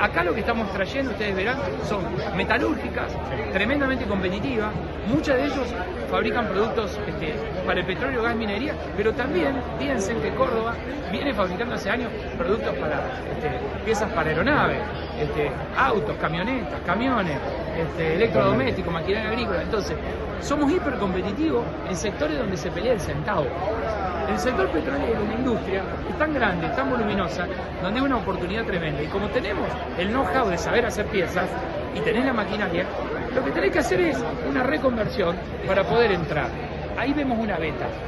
acá lo que estamos trayendo, ustedes verán, son metalúrgicas, tremendamente competitivas. Muchos de ellos fabrican productos para el petróleo, gas, minería, pero también piensen que Córdoba viene fabricando hace años productos para piezas para aeronaves, autos, camionetas, camiones, electrodomésticos, maquinaria agrícola. Entonces, somos hipercompetitivos en sectores donde se pelea el centavo. El sector petrolero, la industria, es tan grande, tan voluminosa, donde hay una oportunidad tremenda. Y como tenemos el know-how de saber hacer piezas y tener la maquinaria, lo que tenés que hacer es una reconversión para poder entrar. Ahí vemos una beta.